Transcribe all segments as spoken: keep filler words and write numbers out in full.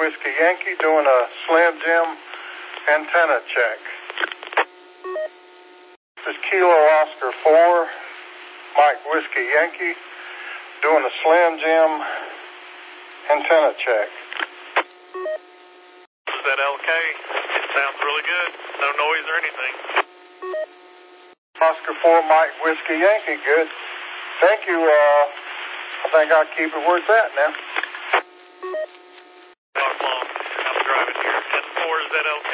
Whiskey Yankee, doing a Slim Jim antenna check. This is Kilo Oscar four, Mike Whiskey Yankee, doing a Slim Jim antenna check. Is that L K? It sounds really good. No noise or anything. Oscar four, Mike Whiskey Yankee, good. Thank you. Uh, I think I'll keep it where it's at now. Talk long. I'm driving here. S four, is that L K?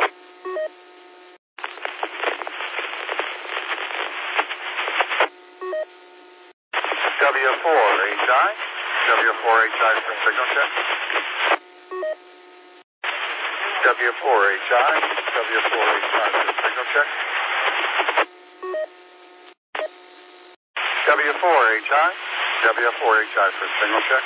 W four H I. W four H I for signal check. W four H I. W four H I for signal check. W four H I. W four H I for signal check.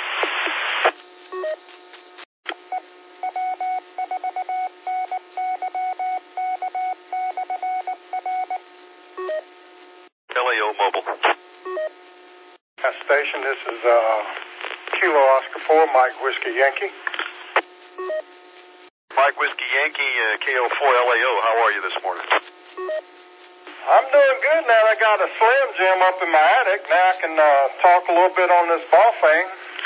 L A O mobile. Uh, station, this is uh, Kilo Oscar four, Mike Whiskey Yankee. Mike Whiskey Yankee, uh, K O four L A O. How are you this morning? I'm doing good now. I got a Slim Jim up in my attic. Now I can uh, talk a little bit on this Baofeng.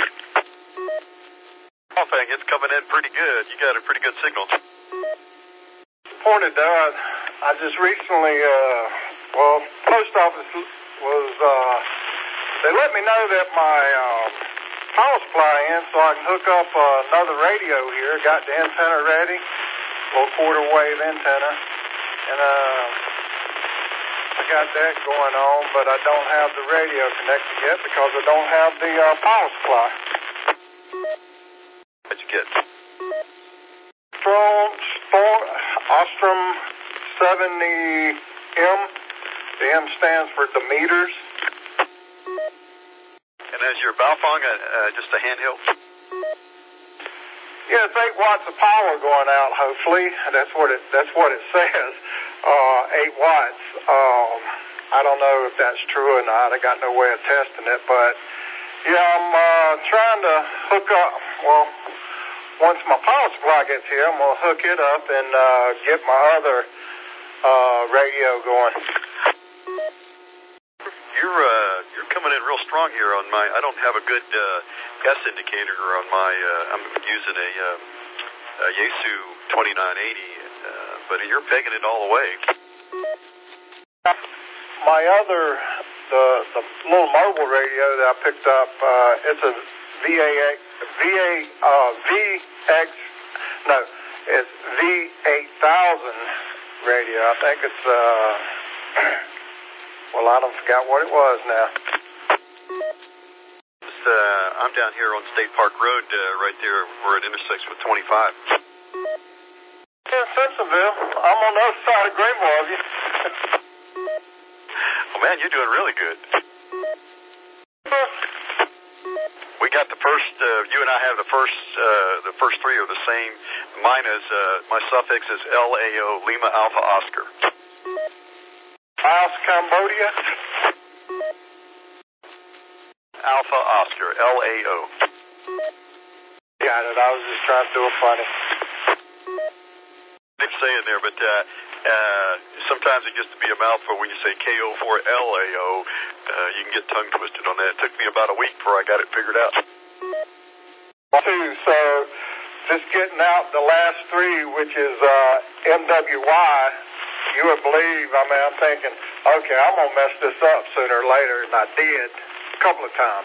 Baofeng, it's coming in pretty good. You got a pretty good signal. Pointed there, I just recently, uh, well, post office was, uh, they let me know that my uh, power supply in so I can hook up uh, another radio here. Got the antenna ready, little quarter wave antenna. And, uh, I got that going on, but I don't have the radio connected yet because I don't have the uh, power supply. What'd you get? Storm, Storm, Ostrom seventy M. The M stands for the meters. And is your Baofeng uh, uh, just a handheld? Yeah, it's eight watts of power going out. Hopefully, that's what it. That's what it says. Uh, eight watts. Um, I don't know if that's true or not. I got no way of testing it, but yeah, I'm uh, trying to hook up. Well, once my power supply gets here, I'm gonna hook it up and uh, get my other uh, radio going. You're uh, you're coming in real strong here on my. I don't have a good uh, S indicator on my. Uh, I'm using a, uh, a Yaesu twenty-nine eighty. Uh, but you're pegging it all the way. My other, the the little mobile radio that I picked up, uh, it's a V A X, V A, uh, V X, no, it's V eight thousand radio. I think it's, uh, well, I don't forgot what it was now. It's, uh, I'm down here on State Park Road, uh, right there where it intersects with twenty-five. In Simpsonville. I'm on the other side of Greenville. Oh, man, you're doing really good. We got the first, uh, you and I have the first, uh, the first three are the same. Mine is, uh, my suffix is L A O, Lima Alpha Oscar. Laos, Cambodia. Alpha Oscar, L A O. Got it. I was just trying to do it funny. Didn't say it there, but uh, uh, sometimes it gets to be a mouthful when you say K O four L A O. Uh, you can get tongue twisted on that. It took me about a week before I got it figured out. Two, so just getting out the last three, which is uh, M W Y, you would believe, I mean, I'm thinking, okay, I'm going to mess this up sooner or later, and I did a couple of times.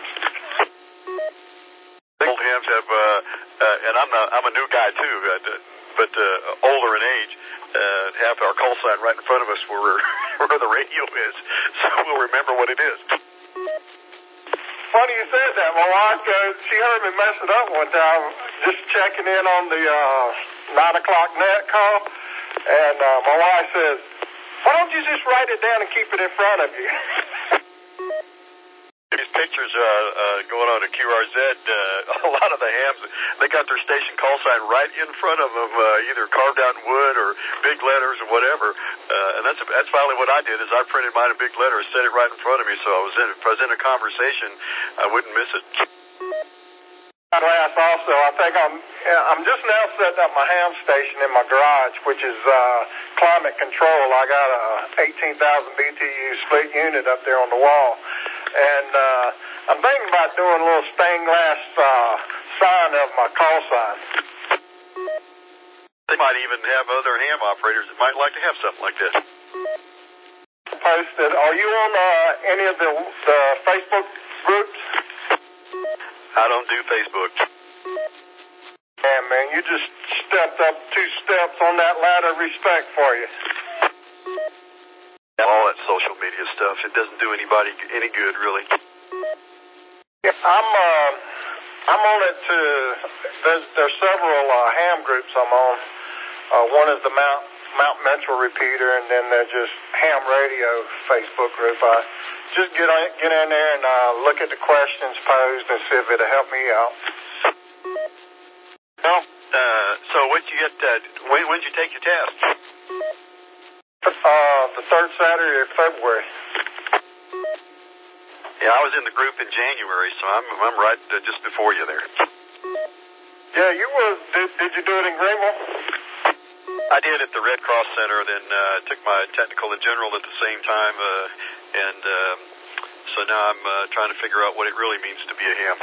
Old hams have, uh, uh, and I'm, not, I'm a new guy too, but, uh, but uh, older in age, uh, have our call sign right in front of us where, we're, where the radio is, so we'll remember what it is. Funny you said that. My wife goes, she heard me mess it up one time, just checking in on the uh, nine o'clock net call, and uh, my wife says, why don't you just write it down and keep it in front of you? These pictures uh, uh, going on at Q R Z, uh, a lot of the hams, they got their station call sign right in front of them, uh, either carved out in wood or big letters or whatever. Uh, and that's that's finally what I did, is I printed mine in big letters, set it right in front of me, so I was in, if I was in a conversation, I wouldn't miss it. I glass also. I think I'm I'm just now setting up my ham station in my garage, which is uh, climate control. I got a eighteen thousand B T U split unit up there on the wall, and uh, I'm thinking about doing a little stained glass uh, sign of my call sign. They might even have other ham operators that might like to have something like that. Posted. Are you on uh, any of the, the Facebook groups? I don't do Facebook. Yeah, man, you just stepped up two steps on that ladder of respect for you. All that social media stuff, it doesn't do anybody any good, really. Yeah, I'm uh, I'm on it to. There's there's several uh, ham groups I'm on. Uh, one is the Mount Mount Mitchell Repeater, and then there's just Ham Radio Facebook group. I just get on, get in there and uh, look at the questions posed and see if it'll help me out. Well, uh, so when did you get? Uh, when when did you take your test? Uh, the third Saturday of February. Yeah, I was in the group in January, so I'm I'm right uh, just before you there. Yeah, you was. Did, did you do it in Greenville? I did at the Red Cross Center, then uh, took my technical and general at the same time, uh, and um, so now I'm uh, trying to figure out what it really means to be a ham.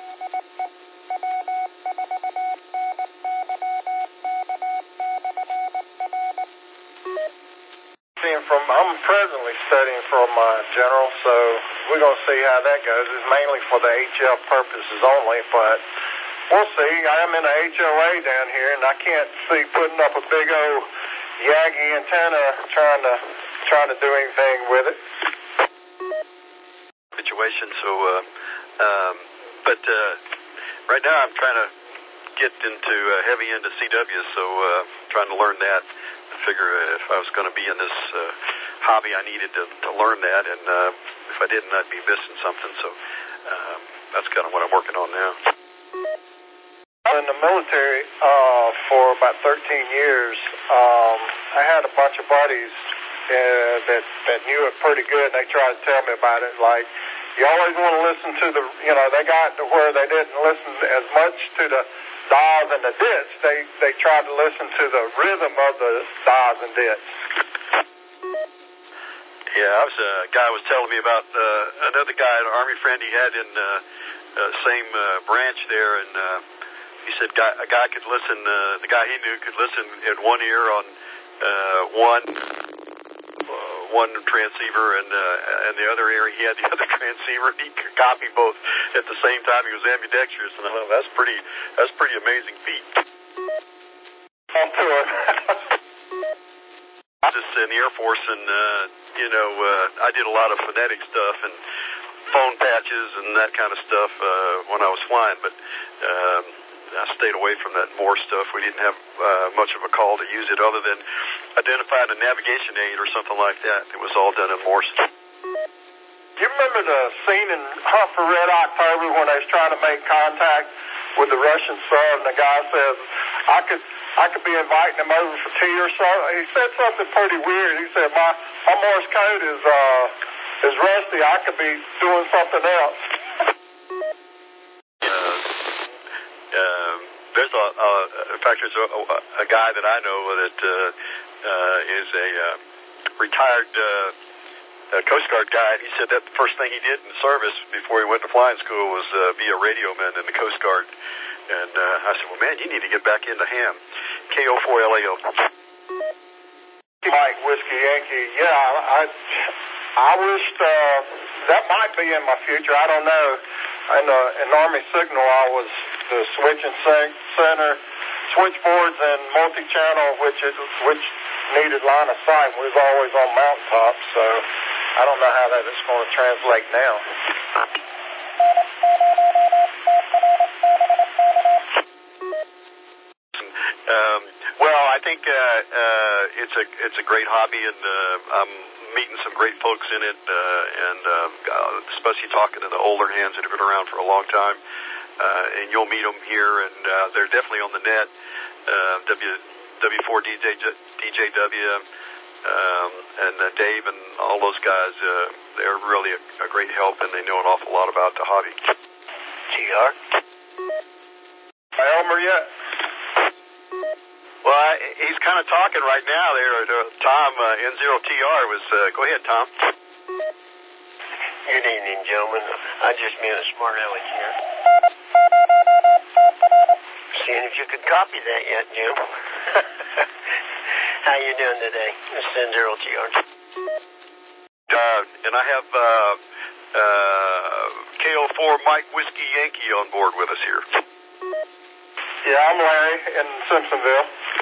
From I'm presently studying for my general, so we're gonna see how that goes. It's mainly for the H F purposes only, but we'll see. I am in a H O A down here, and I can't see putting up a big old Yagi antenna trying to trying to do anything with it. Situation. So, uh, um, but uh, right now I'm trying to get into uh, heavy into C W, so uh, trying to learn that. Figure if I was going to be in this uh, hobby, I needed to, to learn that, and uh, if I didn't, I'd be missing something. So um, that's kind of what I'm working on now. In the military uh, for about thirteen years, um, I had a bunch of buddies uh, that that knew it pretty good, and they tried to tell me about it. Like, you always want to listen to the, you know, they got to where they didn't listen as much to the dials and the dits. They they tried to listen to the rhythm of the dials and dits. Yeah, I was a uh, guy was telling me about uh, another guy, an Army friend he had in uh, uh, same uh, branch there, and uh, he said guy, a guy could listen. Uh, the guy he knew could listen in one ear on uh, one uh, one transceiver, and uh, and the other ear he had the other transceiver. He could copy both at the same time. He was ambidextrous, and I thought that's pretty that's pretty amazing feat. On tour. I was in the Air Force, and uh, you know, uh, I did a lot of phonetic stuff and phone patches and that kind of stuff uh, when I was flying, but um, I stayed away from that Morse stuff. We didn't have uh, much of a call to use it other than identifying a navigation aid or something like that. It was all done in Morse. You remember the scene in Hunt for Red October when they was trying to make contact with the Russian sub, and the guy says, I could I could be inviting him over for tea or something. He said something pretty weird. He said, my, my Morse code is uh, is rusty. I could be doing something else. Uh, uh, there's a, uh, in fact, there's a, a guy that I know that uh, uh, is a uh, retired uh, uh, Coast Guard guy, and he said that the first thing he did in the service before he went to flying school was uh, be a radioman in the Coast Guard. And uh, I said, well, man, you need to get back into ham. K O four L A O. Mike, Whiskey Yankee. Yeah, I I wished uh, that might be in my future. I don't know. In, uh, in Army Signal, I was the switch and sync center, switchboards and multi-channel, which is, which needed line of sight. We was always on mountaintops, so I don't know how that is going to translate now. Um, well, I think uh, uh, it's a it's a great hobby, and uh, I'm meeting some great folks in it, uh, and uh, especially talking to the older hands that have been around for a long time. Uh, and you'll meet them here, and uh, they're definitely on the net. Uh, W W four D J D J W um, and uh, Dave and all those guys. Uh, they're really a, a great help, and they know an awful lot about the hobby. G R. Elmer yet? Well, I, he's kind of talking right now there. Uh, Tom, uh, N zero T R was, uh, go ahead, Tom. Good evening, gentlemen. I just being a smart aleck here. Seeing if you could copy that yet, Jim. How you doing today? This is N zero T R. Uh, and I have uh, uh, K O four Mike Whiskey Yankee on board with us here. Yeah, I'm Larry in Simpsonville.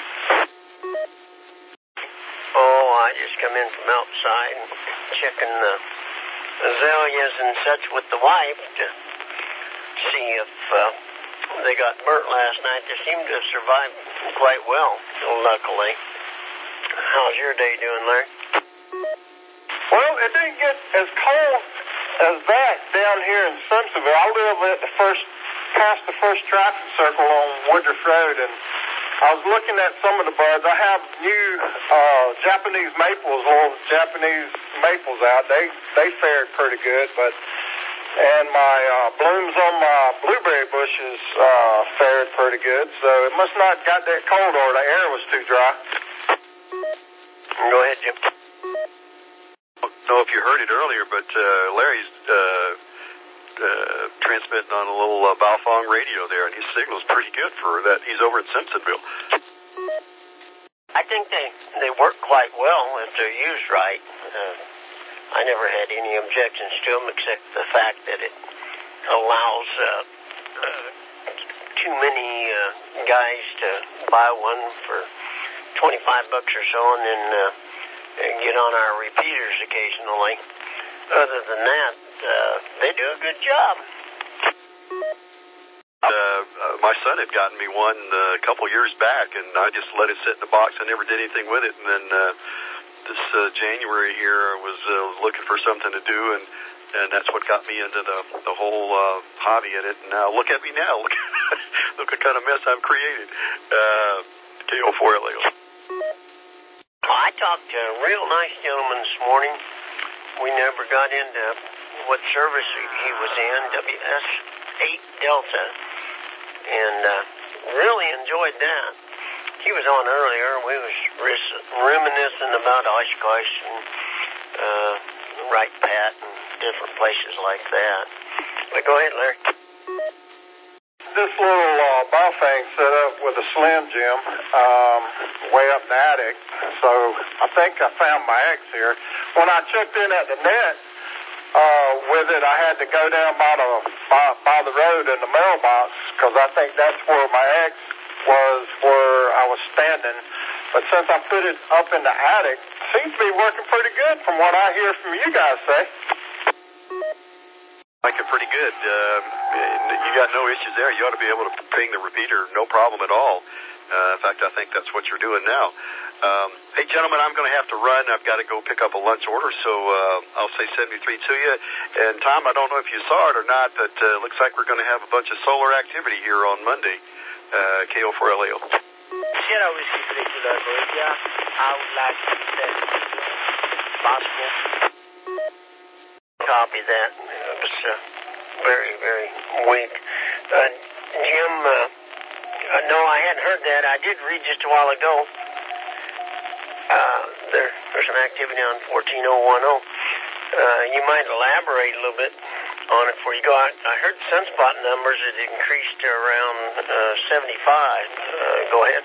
Oh, I just come in from outside and checking the azaleas and such with the wife to see if uh, they got burnt last night. They seem to have survived quite well, luckily. How's your day doing, Larry? Well, it didn't get as cold as that down here in Simpsonville. I live at the first, past the first traffic circle on Woodruff Road, and I was looking at some of the buds. I have new uh, Japanese maples, little Japanese maples out. They they fared pretty good, but and my uh, blooms on my blueberry bushes uh, fared pretty good. So it must not got that cold, or the air was too dry. Go ahead, Jim. I don't know if you heard it earlier, but uh, Larry's uh, uh, transmitting on a little uh, Baofeng radio there, and his signal's pretty good for that. He's over in Simpsonville. I think they, they work quite well if they're used right. Uh, I never had any objections to them except the fact that it allows uh, uh, too many uh, guys to buy one for twenty-five bucks or so and then uh, get on our repeaters occasionally. Other than that, uh, they do a good job. Uh, uh, my son had gotten me one uh, a couple years back, and I just let it sit in the box. I never did anything with it, and then uh, this uh, January here, I was uh, looking for something to do, and and that's what got me into the the whole uh, hobby in it. And now look at me now. Look, look what kind of mess I've created. Uh, K O four L A O. I talked to a real nice gentleman this morning. We never got into what service he was in, W S eight Delta, and uh, really enjoyed that. He was on earlier, and we was ris- reminiscing about Oshkosh and uh, Wright Pat and different places like that. But go ahead, Larry. This little uh, Baofeng set up with a Slim Jim um, way up in the attic, so I think I found my eggs here. When I checked in at the net uh, with it, I had to go down by the by, by the road in the mailbox because I think that's where my eggs was where I was standing. But since I put it up in the attic, it seems to be working pretty good from what I hear from you guys say. Like it pretty good. Um, you got no issues there. You ought to be able to ping the repeater, no problem at all. Uh, in fact, I think that's what you're doing now. Um, hey, gentlemen, I'm going to have to run. I've got to go pick up a lunch order, so uh, I'll say seventy-three to you. And, Tom, I don't know if you saw it or not, but it uh, looks like we're going to have a bunch of solar activity here on Monday, uh, K O four L A O. Sierra Whiskey three to the Bolivia. I would like to say possible. Copy that. It was uh, very, very weak. Uh, Jim, uh, uh, no, I hadn't heard that. I did read just a while ago. Uh, there, there's some activity on fourteen oh one oh. Uh, you might elaborate a little bit on it before you go out. I heard sunspot numbers had increased to around uh, seventy-five. Uh, go ahead.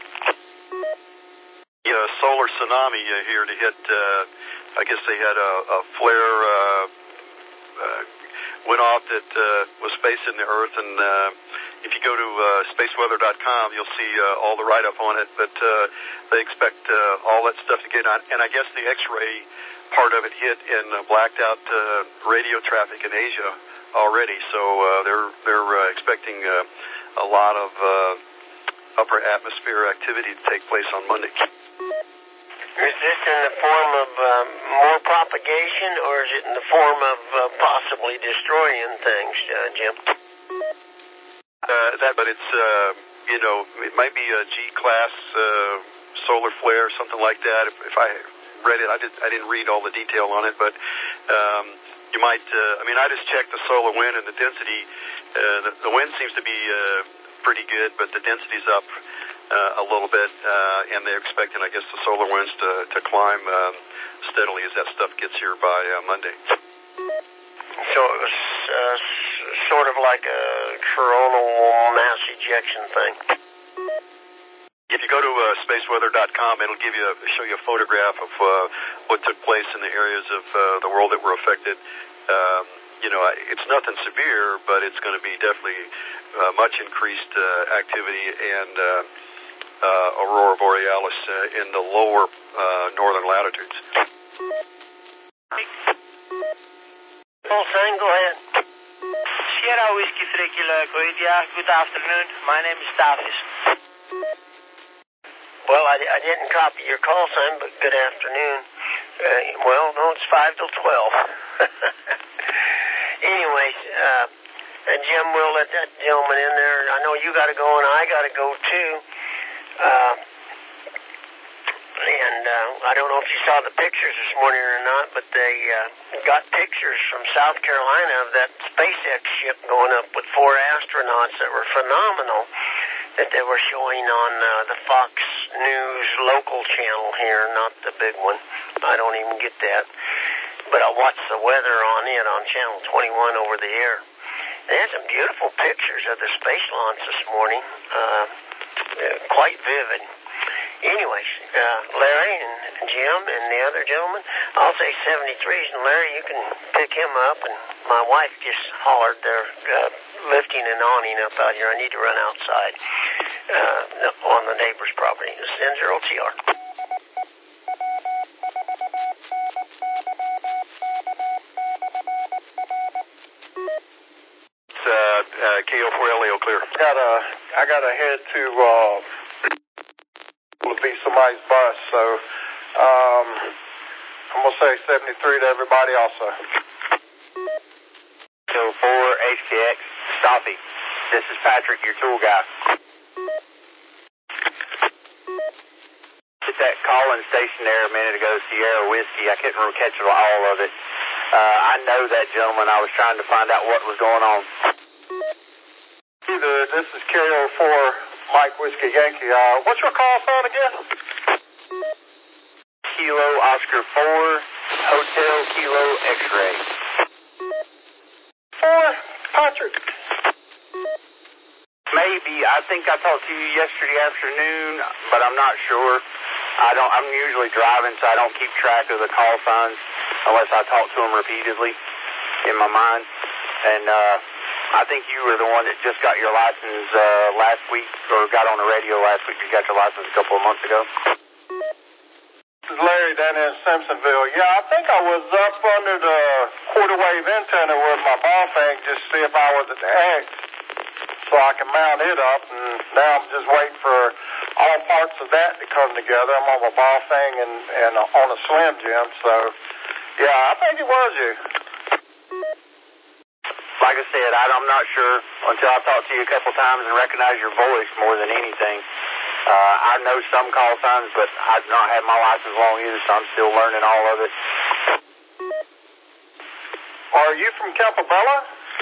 Yeah, solar tsunami uh, here to hit. Uh, I guess they had a, a flare. Uh, Uh, went off that uh, was spacing the Earth, and uh, if you go to uh, space weather dot com, you'll see uh, all the write-up on it, but uh, they expect uh, all that stuff to get on, and I guess the X-ray part of it hit in uh, blacked-out uh, radio traffic in Asia already, so uh, they're they're uh, expecting uh, a lot of uh, upper atmosphere activity to take place on Monday. Is this in the form of um, more propagation, or is it in the form of uh, possibly destroying things, uh, Jim? Uh, that, but it's, uh, you know, it might be a G-class uh, solar flare, something like that. If, if I read it, I, did, I didn't read all the detail on it, but um, you might, uh, I mean, I just checked the solar wind and the density. Uh, the, the wind seems to be uh, pretty good, but the density's up uh, a little bit, uh, and they're expecting, I guess, the solar winds to, to climb um, steadily as that stuff gets here by uh, Monday. So it was uh, s- sort of like a coronal mass ejection thing. If you go to uh, space weather dot com, it'll give you a, show you a photograph of uh, what took place in the areas of uh, the world that were affected. Um, you know, it's nothing severe, but it's going to be definitely uh, much increased uh, activity and uh, uh, aurora borealis uh, in the lower uh, northern latitudes. Well, Sam, go ahead. Sierra Whiskey three Kilo Echo India, good afternoon. My name is Tavis. Well, I, I didn't copy your call sign, but good afternoon. Uh, well, no, it's five till twelve. Anyways, uh, uh, Jim, we'll let that gentleman in there. I know you got to go, and I got to go too. Uh, and uh, I don't know if you saw the pictures this morning or not, but they uh, got pictures from South Carolina of that SpaceX ship going up with four astronauts that were phenomenal, that they were showing on uh, the Fox News local channel here, not the big one. I don't even get that. But I watched the weather on it on Channel twenty-one over the air. They had some beautiful pictures of the space launch this morning, uh, quite vivid. Anyways, uh, Larry and Jim and the other gentleman, I'll say seventy-threes, and Larry, you can pick him up. And my wife just hollered, they're uh, lifting an awning up out here. I need to run outside uh, on the neighbor's property. It's N zero T R. It's uh, uh, K O four L E O clear. Gotta, I gotta head to uh, to be somebody's bus, so um, I'm gonna say seventy-three to everybody also. So four H K X, Stoffy. This is Patrick, your tool guy. Hit that call-in station there a minute ago, Sierra Whiskey. I couldn't really catch all of it. Uh, I know that gentleman. I was trying to find out what was going on. Either this is K O four Mike Whiskey Yankee. Uh, what's your call sign again? Kilo Oscar four, Hotel Kilo X-Ray. Four, Patrick. Maybe. I think I talked to you yesterday afternoon, but I'm not sure. I don't. I'm usually driving, so I don't keep track of the call signs unless I talk to them repeatedly in my mind. And uh, I think you were the one that just got your license uh, last week, or got on the radio last week. You got your license a couple of months ago. This is Larry down in Simpsonville. Yeah, I think I was up under the quarter wave antenna with my ball thing just to see if I was at the X, so I can mount it up. And now I'm just waiting for all parts of that to come together. I'm on my ball thing and, and on a Slim Jim. So, yeah, I think it was you. Like I said, I, I'm not sure until I talked to you a couple times and recognize your voice more than anything. Uh, I know some call signs, but I've not had my license long either, so I'm still learning all of it. Are you from Campobello?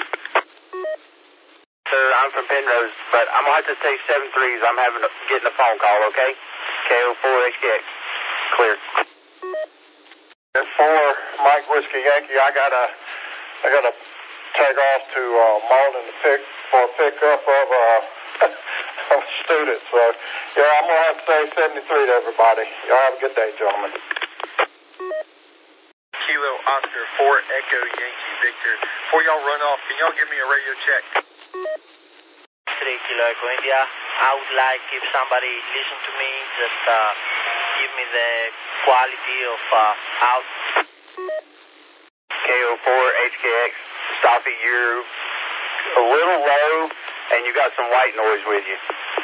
Sir, I'm from Penrose, but I'm going to have to say seven threes. I'm having a, getting a phone call, okay? K O four H K X. Clear. At four Mike Whiskey Yankee, I gotta, I gotta take off to uh, Malden to pick for a pickup of uh, of a student. So, yeah, I'm gonna have to say seventy-three to everybody. Y'all have a good day, gentlemen. Kilo Oscar four Echo Yankee Victor. Before y'all run off, can y'all give me a radio check? three Kilo Echo India. I would like if somebody listen to me, just uh, give me the quality of uh, out. K O four H K X. Stoffy, you're a little low, and you got some white noise with you.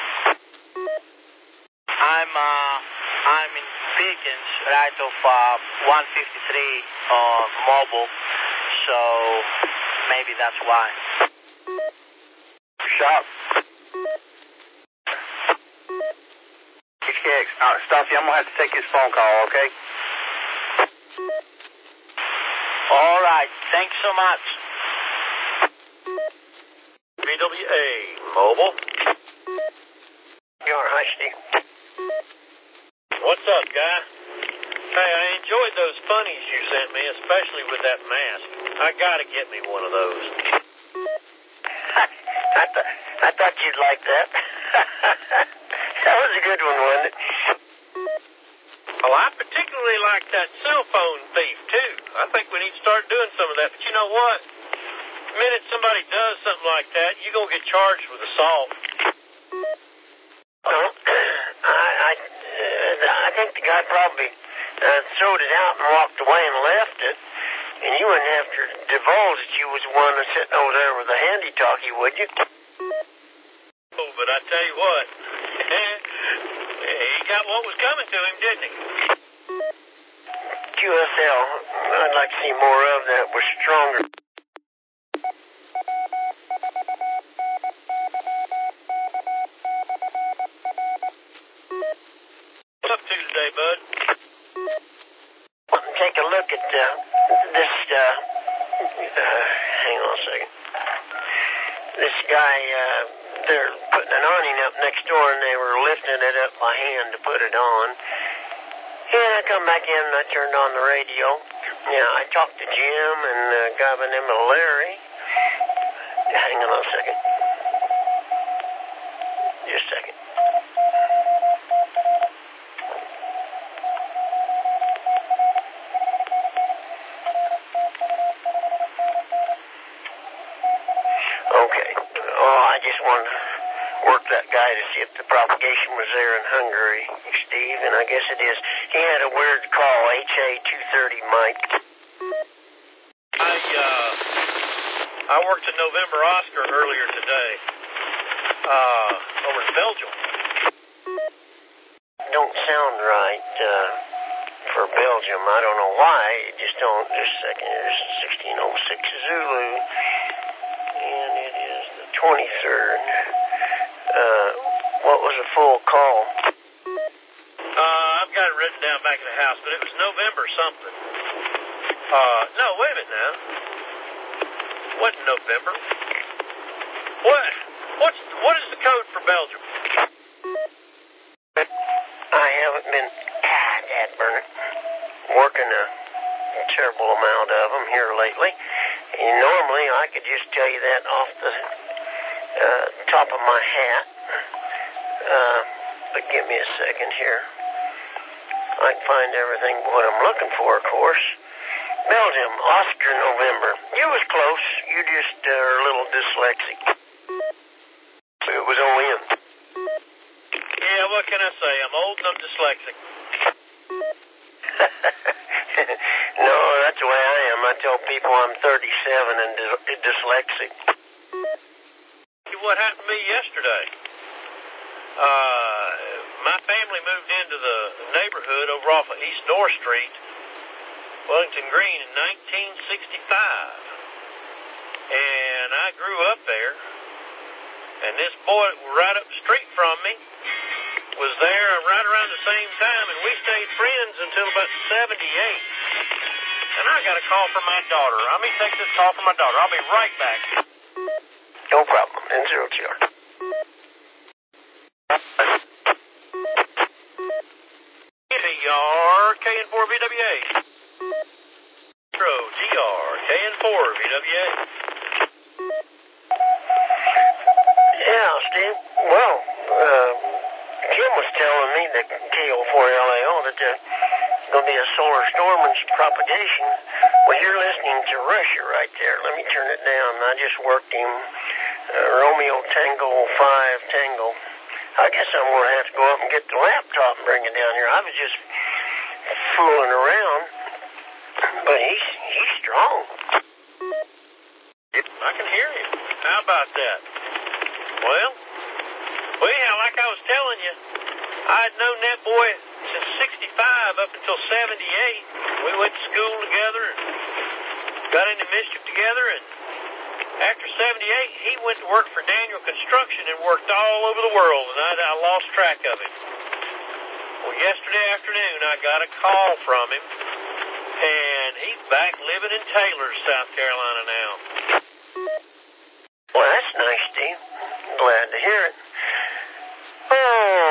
I'm uh, I'm in Pickens, right of uh, one fifty-three on mobile, so maybe that's why. Shop. H K X. Uh, Stoffy, I'm going to have to take this phone call, okay? All right. Thanks so much. V W A Mobile. You are. Hi, Steve. What's up, guy? Hey, I enjoyed those funnies you sent me, especially with that mask. I gotta get me one of those. I, th- I thought you'd like that. That was a good one, wasn't it? Well, I particularly like that cell phone thief, too. I think we need to start doing some of that. But you know what? The minute somebody does something like that, you're going to get charged with assault. Well, I, I, uh, I think the guy probably uh, throwed it out and walked away and left it. And you wouldn't have to divulge that you was the one that's sitting over there with the handy-talkie, would you? Oh, but I tell you what, he got what was coming to him, didn't he? Q S L, I'd like to see more of that. Was stronger. What's up to today, bud? Take a look at uh, this, uh, uh, hang on a second. This guy, uh, they're putting an awning up next door and they were lifting it up by hand to put it on. And I come back in and I turned on the radio. Yeah, I talked to Jim and a guy by the name of Larry. Hang on a second. Just a second. Okay. Oh, I just wanted to work that guy to see if the propagation was there in Hungary, Steve, and I guess it is. He had a weird call, H A two thirty Mike. I, uh, I worked at November Oscar earlier today, uh, over in Belgium. Don't sound right, uh, for Belgium. I don't know why. It just don't. Just a second. Here's sixteen oh six Zulu. And it is the twenty-third. Uh, what was a full call? Uh, I've got it written down back at the house, but it was November something. Uh, no, wait a minute now. Wasn't November? What? What's what is the code for Belgium? I haven't been, ah, Dad burn it, working a terrible amount of them here lately. And normally I could just tell you that off the uh, top of my hat. Uh, but give me a second here. I can find everything what I'm looking for, of course. Belgium, Oscar, November. You was close. You just uh, are a little dyslexic. It was O N. Yeah, what can I say? I'm old and I'm dyslexic. No, that's the way I am. I tell people I'm thirty-seven and dys- dyslexic. What happened to me yesterday? Uh, my family moved into the neighborhood over off of East North Street, Wellington Green, in nineteen sixty-five. And I grew up there. And this boy right up the street from me was there right around the same time, and we stayed friends until about seventy-eight. And I got a call from my daughter. Let me take this call from my daughter. I'll be right back. No problem. In zero G R. G R K N four V W A. Zero G R K N four V W A. Yeah, Steve. Well, uh, Kim was telling me that K O four L A O that there's going to be a solar storm and some propagation. Well, you're listening to Russia right there. Let me turn it down. I just worked him. Uh, Romeo Tango five Tango. I guess I'm going to have to go up and get the laptop and bring it down here. I was just fooling around, but he's he's strong. I can hear him. How about that? Well, well, yeah, like I was telling you, I'd known that boy since sixty-five up until seventy-eight. We went to school together and got into mischief together, and after seventy-eight, he went to work for Daniel Construction and worked all over the world, and I, I lost track of him. Well, yesterday afternoon, I got a call from him, and he's back living in Taylor, South Carolina now. Well, that's nice, Steve. Glad to hear it. Oh,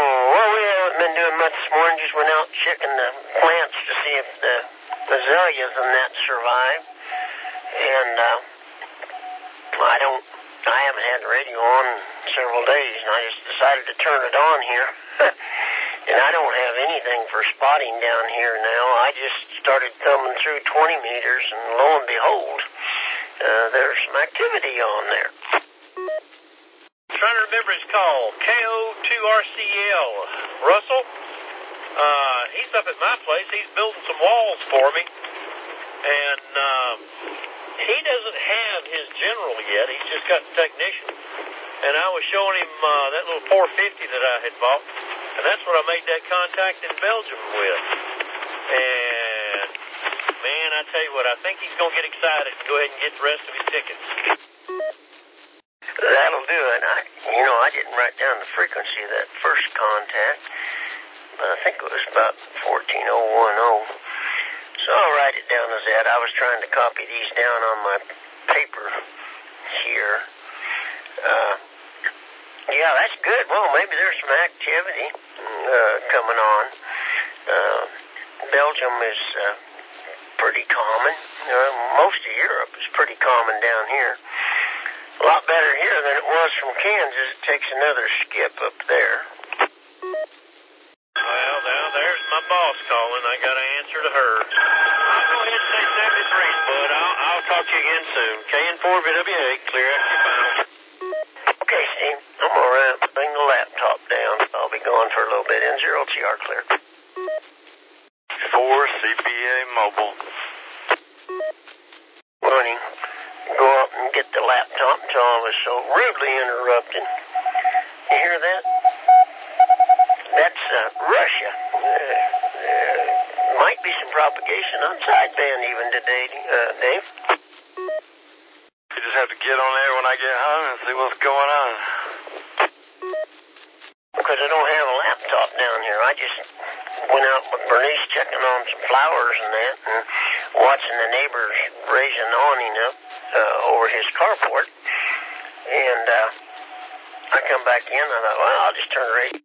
doing much this morning. Just went out checking the plants to see if the azaleas and that survive. And uh, I don't, I haven't had the radio on in several days, and I just decided to turn it on here. And I don't have anything for spotting down here now. I just started thumbing through twenty meters, and lo and behold, uh, there's some activity on there. Trying to remember his call. K O two R C L. Russell? Uh, he's up at my place. He's building some walls for me. And um, he doesn't have his general yet. He's just got the technician. And I was showing him uh, that little four fifty that I had bought. And that's what I made that contact in Belgium with. And, man, I tell you what, I think he's going to get excited and go ahead and get the rest of his tickets. That'll do it. I, you know, I didn't write down the frequency of that first contact, but I think it was about fourteen oh one oh. So I'll write it down as that. I was trying to copy these down on my paper here. Uh, yeah, that's good. Well, maybe there's some activity uh, coming on. Uh, Belgium is uh, pretty common. Uh, most of Europe is pretty common down here. A lot better here than it was from Kansas. It takes another skip up there. Well, now there's my boss calling. I got to answer to her. I'll go ahead and say seventy-three, bud. I'll, I'll talk to you again soon. K N four V W A, clear after your final. Okay, Steve. I'm all right. Bring the laptop down. I'll be gone for a little bit. N zero T R clear. four C P A mobile. Morning. Go up and get the laptop until I was so rudely interrupted. You hear that? That's uh, Russia. Uh, uh, might be some propagation on sideband even today, uh, Dave. You just have to get on there when I get home and see what's going on. Because I don't have a laptop down here. I just went out with Bernice checking on some flowers and that, and watching the neighbors raise an awning up uh, over his carport. And uh, I come back in, and I thought, well, I'll just turn the radio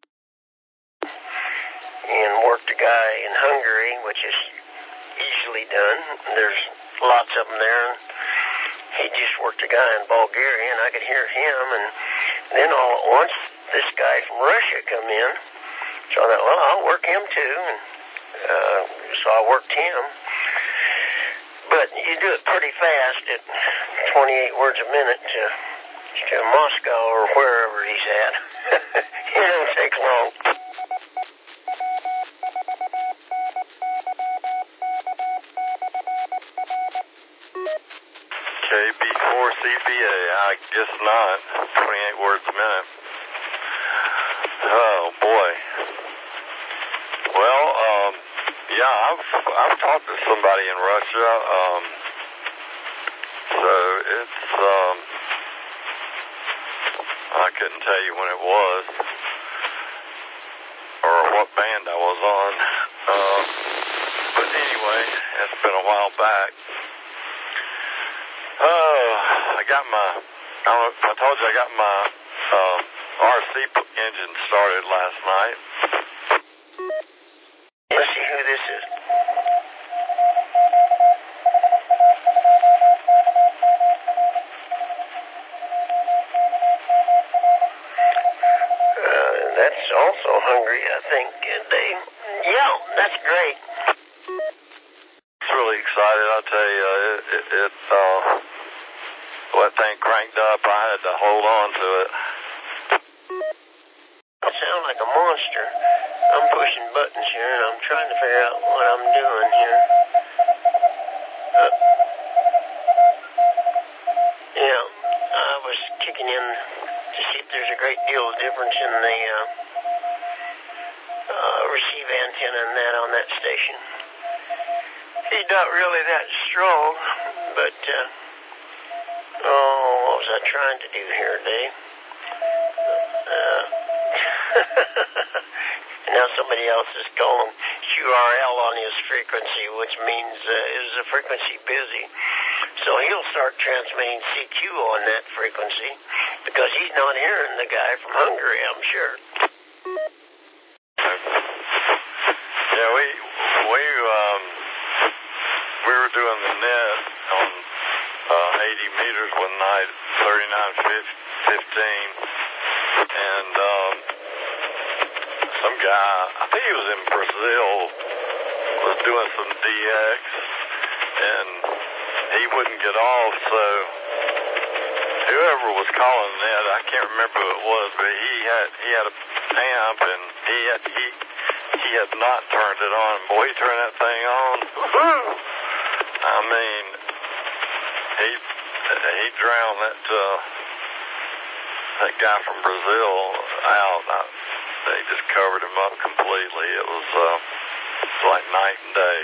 and work the guy in Hungary, which is easily done. There's lots of them there. And he just worked a guy in Bulgaria, and I could hear him. And then all at once, this guy from Russia come in. So I thought, well, I'll work him too. And uh, so I worked him. But you do it pretty fast at twenty-eight words a minute to, to Moscow or wherever he's at. It don't take long. K B four C P A, I guess not. twenty-eight words a minute. Oh, boy. Well, um, yeah, I've, I've talked to somebody in Russia, um, so it's, um, I couldn't tell you when it was, or what band I was on, uh, but anyway, it's been a while back. Oh, I got my, I, I told you I got my um, R C engine started last night. Let's see who this is. Uh, that's also Hungary, I think, Dave. Yeah, that's great. It's really excited, I'll tell you. It, it, it uh, that thing cranked up, I had to hold on to it. I sound like a monster. I'm pushing buttons here, and I'm trying to figure out what I'm doing here. Uh, yeah, I was kicking in to see if there's a great deal of difference in the uh, uh, receive antenna and that on that station. He's not really that strong, but, uh, oh, what was I trying to do here, Dave? Uh, now somebody else is calling Q R L on his frequency, which means uh, is the frequency busy. So he'll start transmitting C Q on that frequency because he's not hearing the guy from Hungary, I'm sure. Yeah, we we um we were doing the net on uh, eighty meters one night, thirty-nine fifteen, and um, some guy, I think he was in Brazil, was doing some D X, and he wouldn't get off, so whoever was calling that, I can't remember who it was, but he had he had a amp, and he had he he had not turned it on. Boy, he turned that thing on. Woo-hoo! I mean, he he drowned that uh, that guy from Brazil out. I, they just covered him up completely. It was uh, like night and day.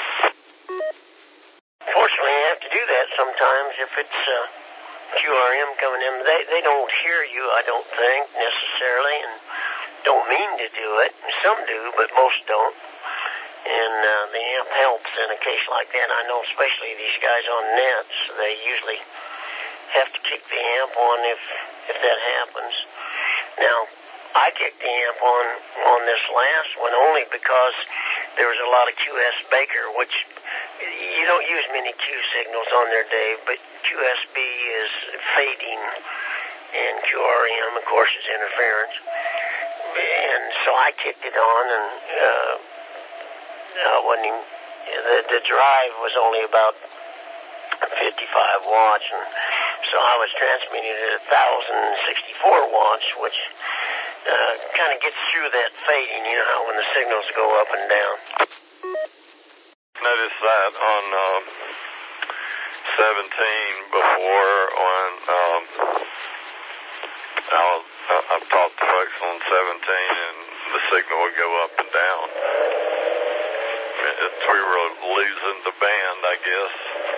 Fortunately, you have to do that sometimes if it's uh, Q R M coming in. They they don't hear you, I don't think, necessarily, and don't mean to do it. Some do, but most don't. And uh, the amp helps in a case like that. I know especially these guys on nets, they usually have to kick the amp on if if that happens. Now, I kicked the amp on on this last one only because there was a lot of Q S Baker, which you don't use many Q signals on there, Dave, but Q S B is fading, and Q R M, of course, is interference. And so I kicked it on, and uh, uh, when he, the, the drive was only about fifty-five watts, and so I was transmitting at one thousand sixty-four watts, which uh, kind of gets through that fading, you know, how when the signals go up and down. Noticed that on um, seventeen before on um, I was, I've talked to folks on seventeen, and the signal would go up and down. It's, we were losing the band, I guess.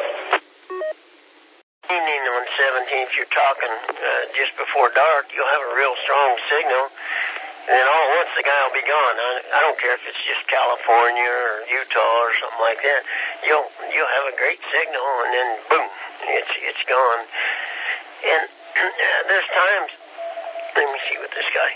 Evening on seventeen, if you're talking uh, just before dark, you'll have a real strong signal. And then all at once the guy will be gone. I, I don't care if it's just California or Utah or something like that. You'll you'll have a great signal, and then boom, it's it's gone. And uh, there's times. Let me see what this guy.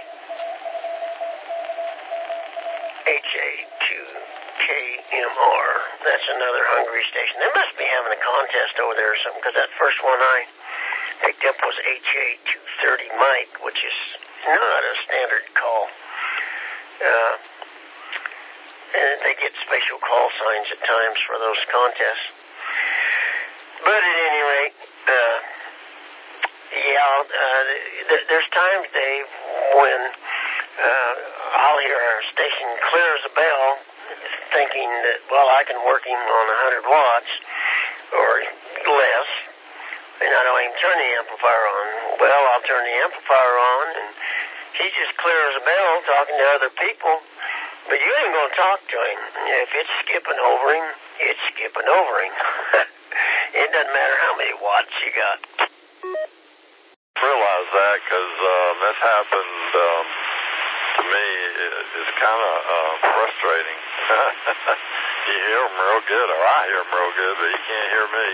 H A two K M R. That's another Hungary station. They must be having a contest over there or something, because that first one I picked up was H A two thirty Mike, which is not a standard call. Uh, and they get special call signs at times for those contests. But at any rate, uh, yeah, uh, th- there's times, Dave, when uh, I'll hear our station clear as a bell, thinking that, well, I can work him on one hundred watts or less, and I don't even turn the amplifier on. Well, I'll turn the amplifier on, and he's just clear as a bell talking to other people, but you ain't going to talk to him. If it's skipping over him, it's skipping over him. It doesn't matter how many watts you got. Realize that, because um, that's happened um, to me. It, it's kind of uh, frustrating. You hear him real good, or I hear him real good, but you can't hear me.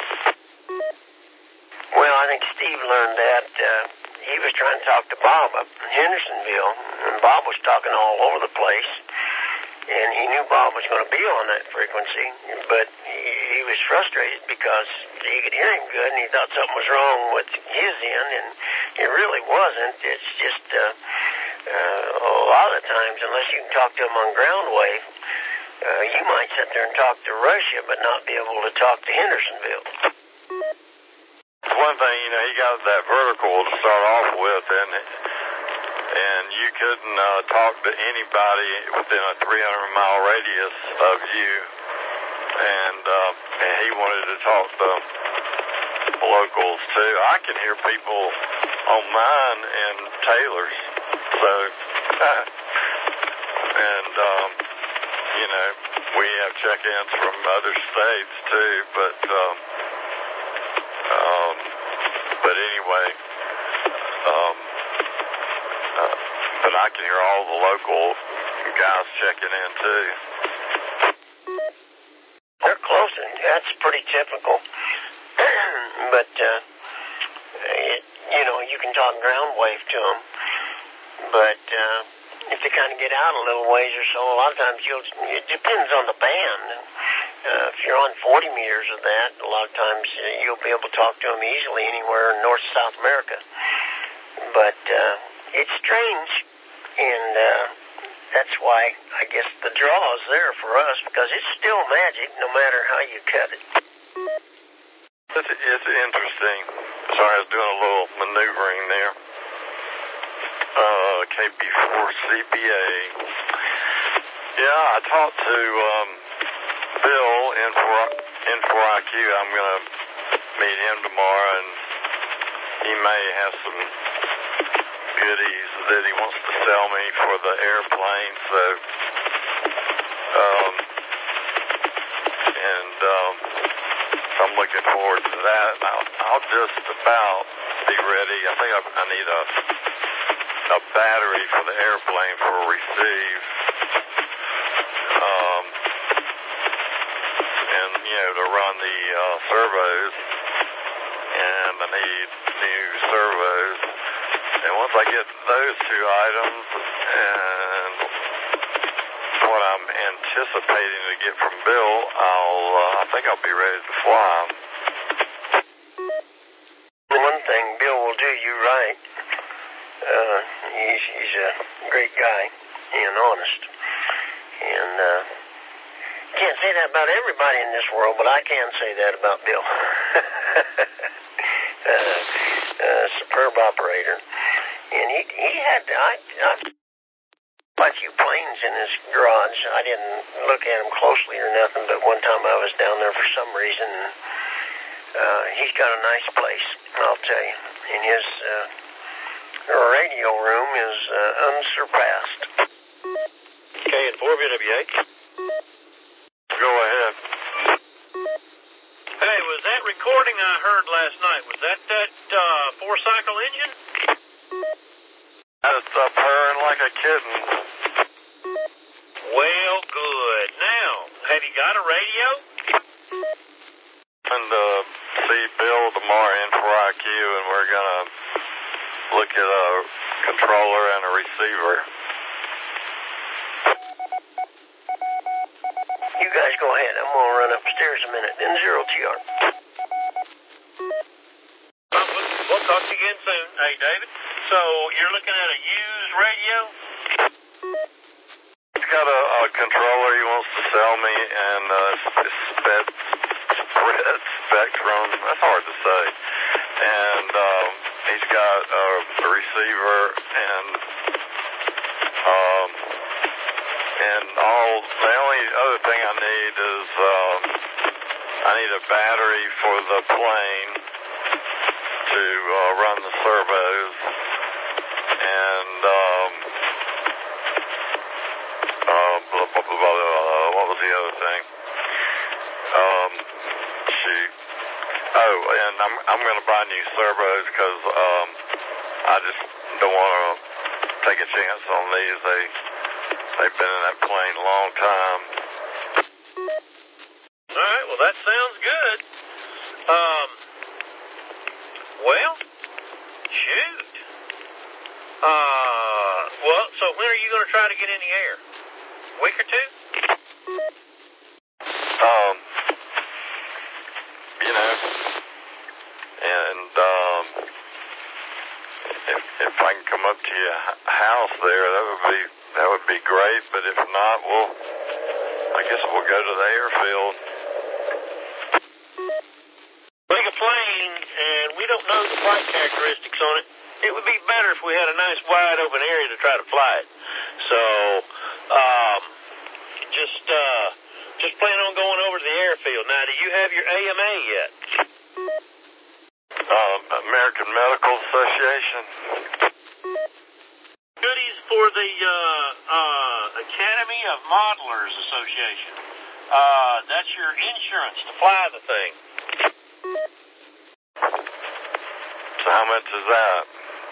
Well, I think Steve learned that. Uh, he was trying to talk to Bob up in Hendersonville, and Bob was talking all over the place, and he knew Bob was going to be on that frequency, but he, he was frustrated because he could hear him good, and he thought something was wrong with his end, and it really wasn't. It's just uh, uh, a lot of times, unless you can talk to him on ground wave, uh, you might sit there and talk to Russia, but not be able to talk to Hendersonville. One thing, you know, he got that vertical to start off with, and and you couldn't uh, talk to anybody within a three hundred mile radius of you, and uh, and he wanted to talk to locals too. I can hear people on mine and Taylor's, so and um, you know, we have check-ins from other states too, but. Um, Um, but anyway, um, uh, but I can hear all the local guys checking in too. They're close, and that's pretty typical. But, uh, it, you know, you can talk ground wave to them. But, uh, if they kind of get out a little ways or so, a lot of times you'll, it depends on the band. And, uh, if you're on forty meters of that, a lot of times uh, you'll be able to talk to them easily anywhere in North South America. But uh, it's strange, and uh, that's why I guess the draw is there for us, because it's still magic no matter how you cut it. It's, it's interesting. Sorry, I was doing a little maneuvering there. Uh, K B four C B A. Yeah, I talked to um, Bill in for in for I Q. I'm gonna meet him tomorrow, and he may have some goodies that he wants to sell me for the airplane. So, um, and um, so I'm looking forward to that. I'll, I'll just about be ready. I think I, I need a a battery for the airplane for a receive. Um, and, you know, to run the uh, servos. And I need new servos. And once I get those two items and what I'm anticipating to get from Bill, I'll, uh, I think I'll be ready to fly. One thing, Bill will do you right. Uh, he's, he's a great guy and honest. And uh, can't say that about everybody in this world, but I can say that about Bill. uh, uh, superb operator. And he he had, I, I quite a few planes in his garage. I didn't look at him closely or nothing, but one time I was down there for some reason. Uh, he's got a nice place, I'll tell you. And his uh, radio room is uh, unsurpassed. K and four V W H. Go ahead. Hey, was that recording I heard last night, was that that uh, four-cycle engine? It's up purring like a kitten. Well, good. Now, have you got a radio? And uh, see Bill tomorrow in for I Q, and we're gonna look at a controller and a receiver. You guys go ahead. I'm going to run upstairs a minute. Then zero T R. Well, we'll talk to you again soon. Hey, David. So, you're looking at a used radio? He's got a, a controller he wants to sell me, and uh, it's spec, spread spectrum. That's hard to say. And um, he's got a, a receiver, and um, and all. The only other thing I need is um, I need a battery for the plane to uh, run the servos, and um, uh, blah, blah, blah, blah, uh, what was the other thing? Um, shoot. Oh, and I'm I'm going to buy new servos because um, I just don't want to take a chance on these. They they've been in that plane a long time. All right, well, that sounds good. Um, well, shoot. Uh, well, so when are you going to try to get in the air? A week or two? Um, you know, and um, if if I can come up to your house there, that would be that would be great. But if not, we'll I guess we'll go to the airfield. Big a plane, and we don't know the flight characteristics on it. It would be better if we had a nice wide open area to try to fly it. So, um, just uh, just plan on going over to the airfield. Now, do you have your A M A yet? Um, American Medical Association. Goodies for the uh, uh, Academy of Modelers Association. Uh, that's your insurance to fly the thing. So how much is that?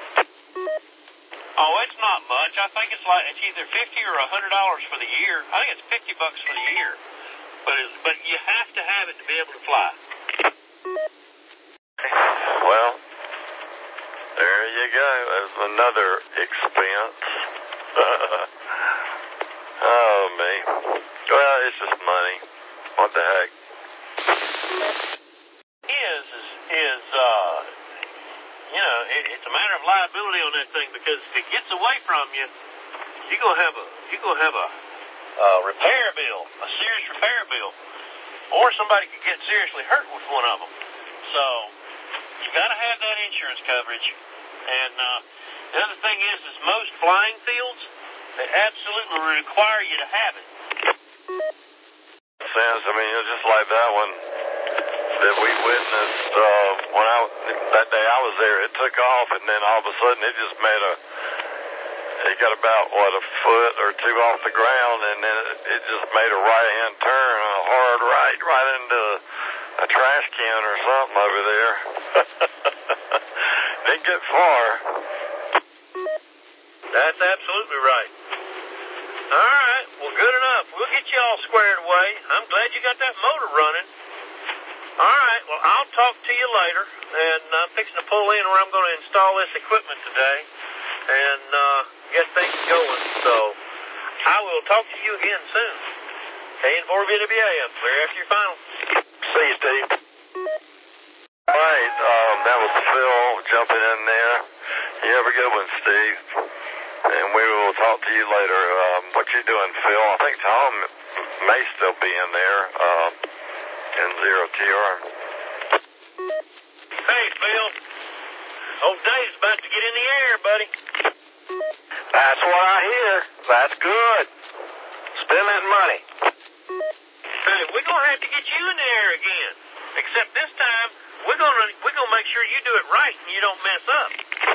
Oh, it's not much. I think it's like it's either fifty or a hundred dollars for the year. I think it's fifty bucks for the year, but it's, but you have to have it to be able to fly. Well, there you go. There's another expense. Oh, me. Well, it's just money. What the heck? Is, is, is uh, you know, it, it's a matter of liability on that thing, because if it gets away from you, you're going to have a, you're going to have a, a repair bill, a serious repair bill, or somebody could get seriously hurt with one of them. So, you got to have that insurance coverage. And uh, the other thing is, is most flying fields, they absolutely require you to have it. Sounds, I mean, it's just like that one that we witnessed uh, when I, that day I was there. It took off, and then all of a sudden it just made a, it got about, what, a foot or two off the ground, and then it, it just made a right-hand turn, a hard right, right into a trash can or something over there. Didn't get far. That's absolutely right. All right, well, good enough. We'll get you all squared away. I'm glad you got that motor running. All right, well, I'll talk to you later, and I'm fixing to pull in where I'm going to install this equipment today and uh, get things going. So I will talk to you again soon. K N four V W A, I'm clear after your final. See you, Steve. All right, um, that was Phil jumping in there. You have a good one, Steve. And we will talk to you later. Um, what you doing, Phil? I think Tom may still be in there um, in zero T R. Hey, Phil. Old Dave's about to get in the air, buddy. That's what I hear. That's good. Spend that money. Hey, we're going to have to get you in the air again. Except this time, we're going to we're gonna make sure you do it right and you don't mess up.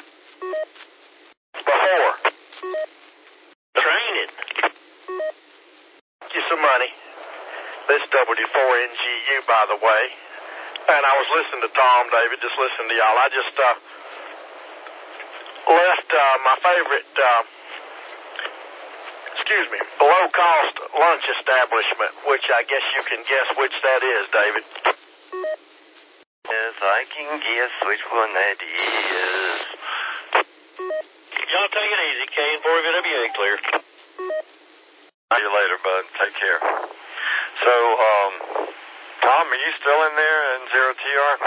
Before. Training. Get you some money. This W four N G U, by the way. And I was listening to Tom, David, just listening to y'all. I just uh, left uh, my favorite, uh, excuse me, below-cost lunch establishment, which I guess you can guess which that is, David. Yes, I can guess which one that is. Y'all take it easy. K N four V W A, clear. See you later, bud. Take care. So, um, Tom, are you still in there in zero T R?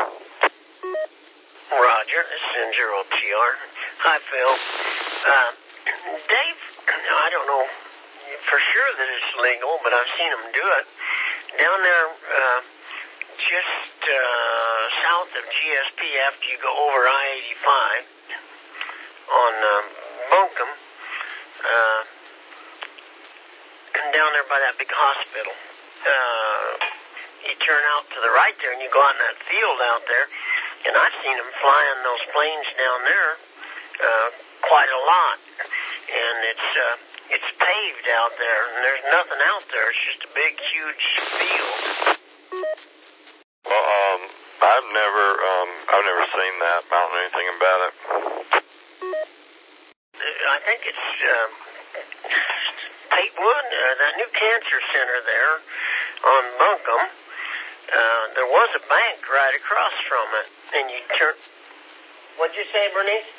Roger, this is in zero T R. Hi, Phil. Uh, Dave, I don't know for sure that it's legal, but I've seen him do it. Down there, uh, just uh, south of G S P after you go over I eighty-five on um, Buncombe, uh, and down there by that big hospital. Uh, you turn out to the right there and you go out in that field out there, and I've seen them flying those planes down there uh, quite a lot. And it's uh, it's paved out there, and there's nothing out there. It's just a big, huge field. Well, um, I've never, um, I've never seen that. I don't know anything about it. I think it's uh, Patewood, uh, that new cancer center there on Buncombe. Uh, there was a bank right across from it, and you turn. What'd you say, Bernice?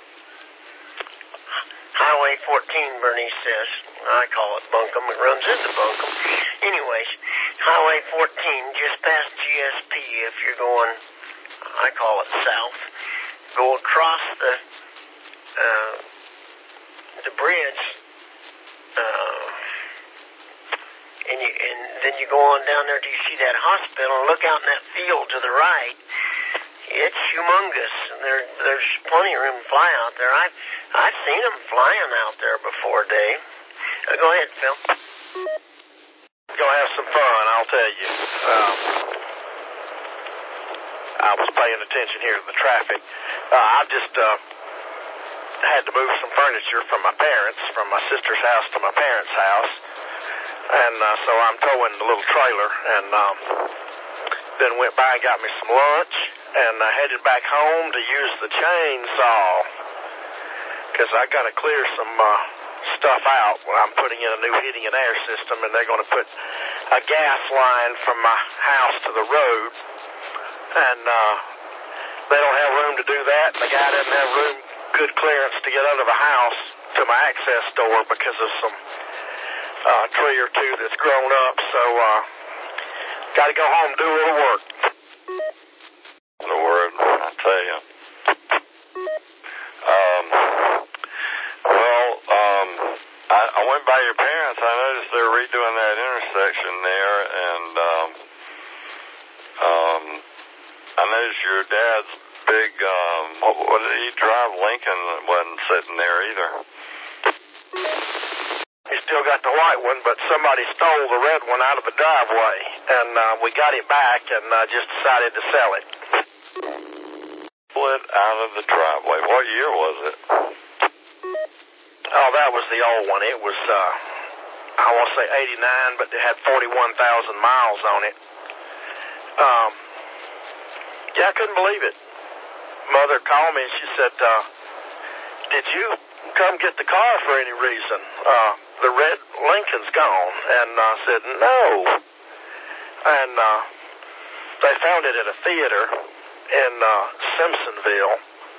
Highway fourteen, Bernice says. I call it Buncombe. It runs into Buncombe. Anyways, Highway fourteen, just past G S P if you're going, I call it south. Go across the uh, the bridge, uh, and, you, and then you go on down there till you see that hospital, and look out in that field to the right. It's humongous. There, there's plenty of room to fly out there. I've, I've seen them flying out there before, Dave. Uh, go ahead, Phil. Gonna have some fun, I'll tell you. Um, I was paying attention here to the traffic. Uh, I've just uh, had to move some furniture from my parents, from my sister's house to my parents' house. And uh, so I'm towing the little trailer, and um, then went by and got me some lunch, and I headed back home to use the chainsaw, because I got to clear some uh, stuff out when I'm putting in a new heating and air system, and they're going to put a gas line from my house to the road, and uh, they don't have room to do that, and the guy doesn't have room, good clearance to get under the house. to my access door because of some uh, tree or two that's grown up. So, uh, got to go home and do a little work. The word, I tell you. Um, well, um, I, I went by your parents. I noticed they were redoing that intersection there, and um, um, I noticed your dad's big, um, what, what did he drive? Lincoln wasn't sitting there either. He still got the white one, but somebody stole the red one out of the driveway, and uh, we got it back and uh, just decided to sell it. Pull it out of the driveway. What year was it? Oh, that was the old one. It was, uh, I want to say eighty-nine, but it had forty-one thousand miles on it. Um, yeah, I couldn't believe it. Mother called me and she said, uh, did you come get the car for any reason? Uh, the red Lincoln's gone. And I uh, said, no. And uh, they found it at a theater in uh, Simpsonville.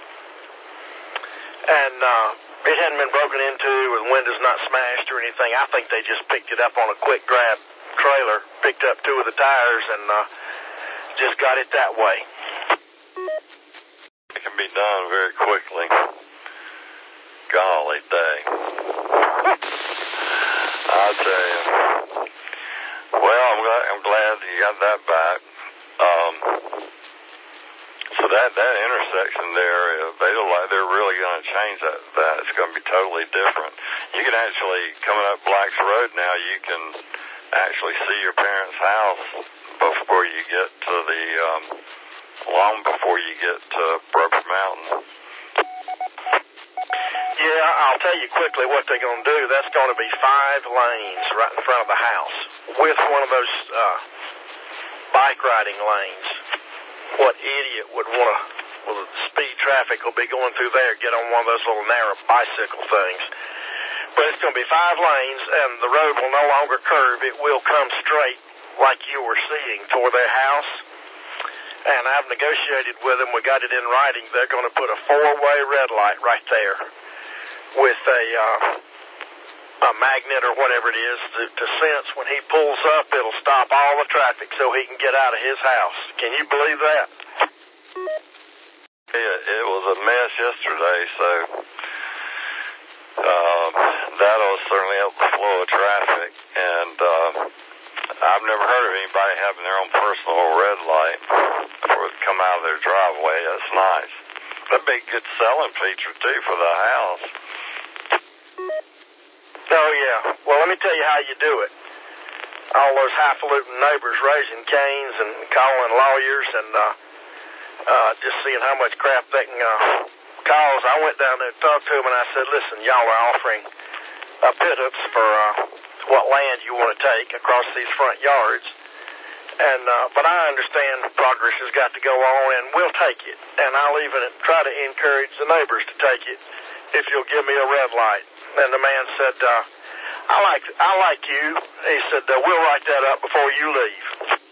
And uh, it hadn't been broken into or the windows not smashed or anything. I think they just picked it up on a quick grab trailer, picked up two of the tires, and uh, just got it that way. It can be done very quickly. Golly day. I'll tell you. Well, I'm glad, I'm glad you got that back. Um, so that, that intersection there, they look like they're really going to change that, that. It's going to be totally different. You can actually, coming up Black's Road now, you can actually see your parents' house before you get to the, um, long before you get to Rubber Mountain. Yeah, I'll tell you quickly what they're going to do. That's going to be five lanes right in front of the house with one of those uh, bike riding lanes. What idiot would want to, well, the speed traffic will be going through there, get on one of those little narrow bicycle things. But it's going to be five lanes, and the road will no longer curve. It will come straight like you were seeing toward their house. And I've negotiated with them. We got it in writing. They're going to put a four-way red light right there with a, uh, a magnet or whatever it is to, to sense when he pulls up, it'll stop all the traffic so he can get out of his house. Can you believe that? It, it was a mess yesterday, so uh, that'll certainly help the flow of traffic. And uh, I've never heard of anybody having their own personal red light before they come out of their driveway. That's nice. That'd be a good selling feature, too, for the house. Oh, yeah. Well, let me tell you how you do it. All those highfalutin neighbors raising canes and calling lawyers and uh, uh, just seeing how much crap they can uh, cause. I went down there and talked to them, and I said, listen, y'all are offering a pittance for uh, what land you want to take across these front yards. And uh, but I understand progress has got to go on, and we'll take it. And I'll even try to encourage the neighbors to take it if you'll give me a red light. And the man said, uh, I like I like you. He said, uh, we'll write that up before you leave.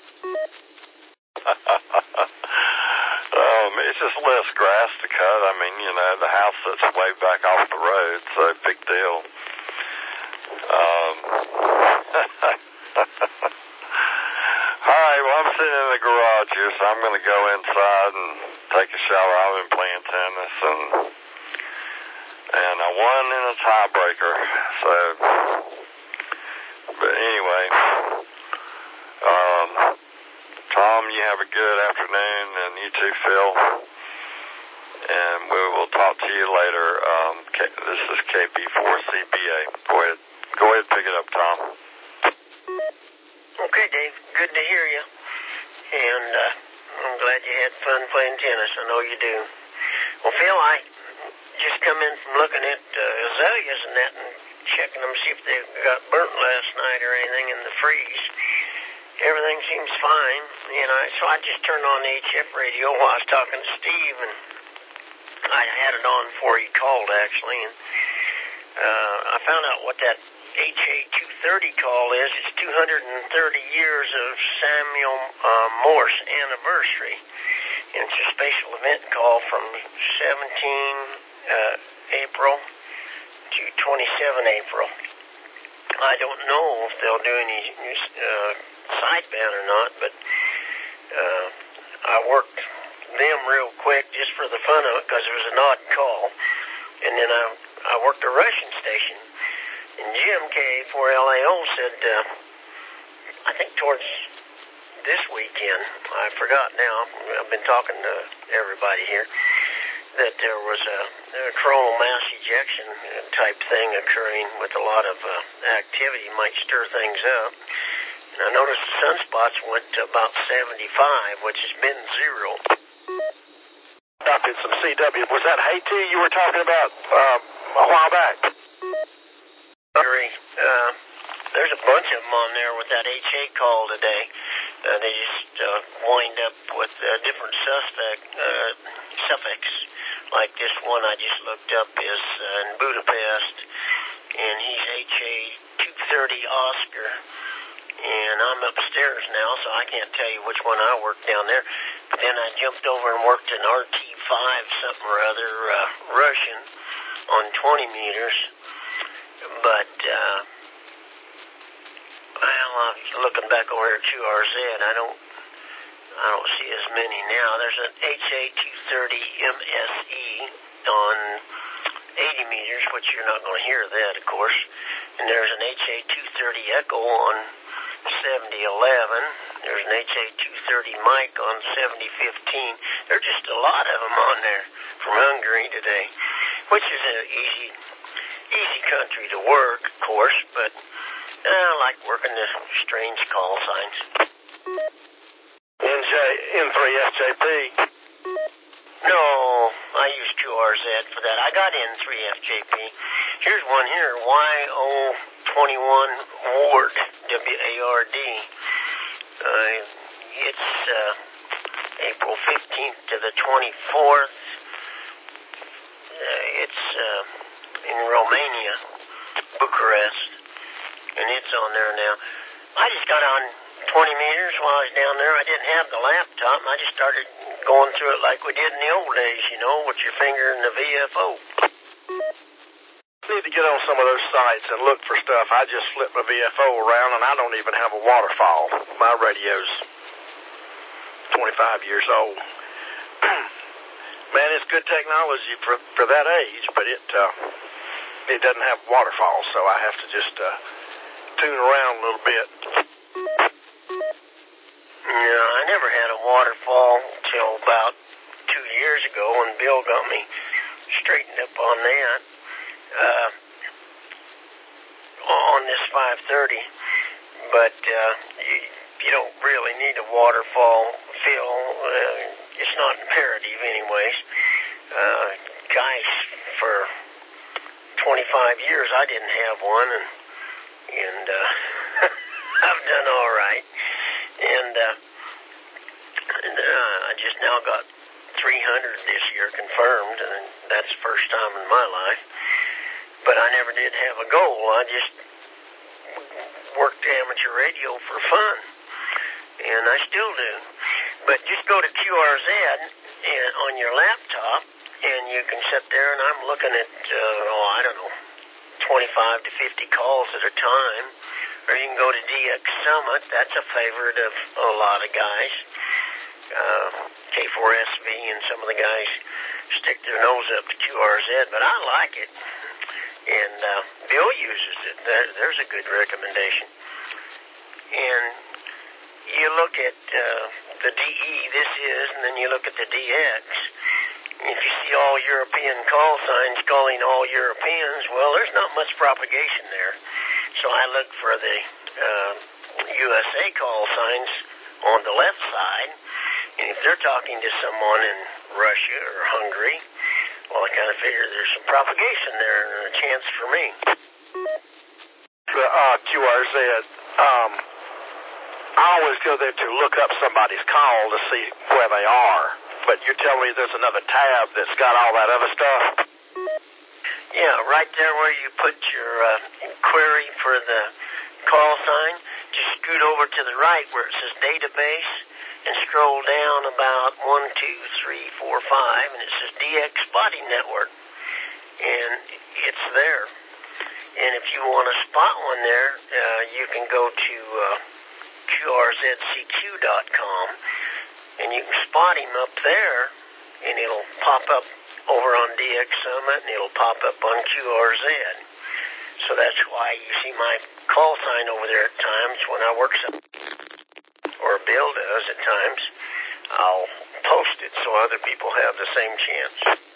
um, it's just less grass to cut. I mean, you know, the house sits way back off the road, so big deal. Um, all right, well, I'm sitting in the garage here, so I'm going to go inside and take a shower. I've been playing tennis, and and I won in a tiebreaker. So, but anyway, um, Tom, you have a good afternoon, and you too, Phil. And we will talk to you later. Um, K- this is K B four C B A. Go ahead. Go ahead and pick it up, Tom. Okay, Dave. Good to hear you. And uh, I'm glad you had fun playing tennis. I know you do. Well, Phil, I just come in from looking at uh, azaleas and that and checking them, see if they got burnt last night or anything in the freeze. Everything seems fine, you know. So I just turned on the H F radio while I was talking to Steve, and I had it on before he called, actually. And uh, I found out what that H A two thirty call is. It's two hundred thirty years of Samuel uh, Morse anniversary. And it's a special event call from seventeenth uh, April to twenty-seven April. I don't know if they'll do any uh, sideband or not, but uh, I worked them real quick just for the fun of it because it was an odd call. And then I, I worked a Russian station. And Jim K four L A O said, uh, I think towards this weekend, I forgot now, I've been talking to everybody here, that there was a, a coronal mass ejection type thing occurring with a lot of uh, activity, might stir things up. And I noticed the sunspots went to about seventy-five, which has been zero. Up in some C W. Was that Haiti you were talking about um, a while back? Uh, there's a bunch of them on there with that H A call today. Uh, they just uh, wind up with uh, different suspect uh, suffix. Like this one I just looked up is uh, in Budapest, and he's H A two thirty Oscar. And I'm upstairs now, so I can't tell you which one I worked down there. But then I jumped over and worked an R T five something or other uh, Russian on twenty meters. But, uh, well, I'm looking back over here at Q R Z, I don't, I don't see as many now. There's an H A two thirty M S E on eighty meters, which you're not going to hear that, of course. And there's an H A two thirty Echo on seventy eleven. There's an H A two thirty Mike on seventy fifteen. There are just a lot of them on there from Hungary today, which is an easy, easy country to work, of course, but uh, I like working the strange call signs. N J, N three S J P. No, I use Q R Z for that. I got N three F J P. Here's one here, Y O twenty-one Ward, W A R D. Uh, it's uh, April fifteenth to the twenty-fourth. Uh, it's uh, in Romania, Bucharest, and it's on there now. I just got on twenty meters while I was down there. I didn't have the laptop. I just started going through it like we did in the old days, you know, with your finger in the V F O. Need to get on some of those sites and look for stuff. I just flip my V F O around, and I don't even have a waterfall. My radio's twenty-five years old. Man, it's good technology for for that age, but it uh, it doesn't have waterfalls, so I have to just uh, tune around a little bit. Yeah, I never had a waterfall till about two years ago when Bill got me straightened up on that. Uh, on this five thirty, but uh, you, you don't really need a waterfall feel. Uh, it's not imperative anyways. Uh, guys, for twenty-five years I didn't have one, and, and uh, I've done all right. And, uh, and uh, I just now got three hundred this year confirmed, and that's the first time in my life. But I never did have a goal. I just worked amateur radio for fun, and I still do. But just go to Q R Z and, on your laptop, and you can sit there, and I'm looking at, uh, oh, I don't know, twenty-five to fifty calls at a time. Or you can go to D X Summit. That's a favorite of a lot of guys. Uh, K four S V and some of the guys stick their nose up to Q R Z, but I like it. And uh, Bill uses it. There, there's a good recommendation. And you look at uh, the D E, this is, and then you look at the D X. If you see all European call signs calling all Europeans, well, there's not much propagation there. So I look for the uh, U S A call signs on the left side. And if they're talking to someone in Russia or Hungary, well, I kind of figure there's some propagation there and a chance for me. The uh, Q R Z, um, I always go there to look up somebody's call to see where they are. But you're telling me there's another tab that's got all that other stuff? Yeah, right there where you put your uh, query for the call sign, just scoot over to the right where it says database and scroll down about one, two, three, four, five, and it says D X Spotting Network. And it's there. And if you want to spot one there, uh, you can go to uh, Q R Z C Q dot com, and you can spot him up there, and it'll pop up over on D X Summit, and it'll pop up on Q R Z. So that's why you see my call sign over there at times when I work some, or Bill does at times. I'll post it so other people have the same chance.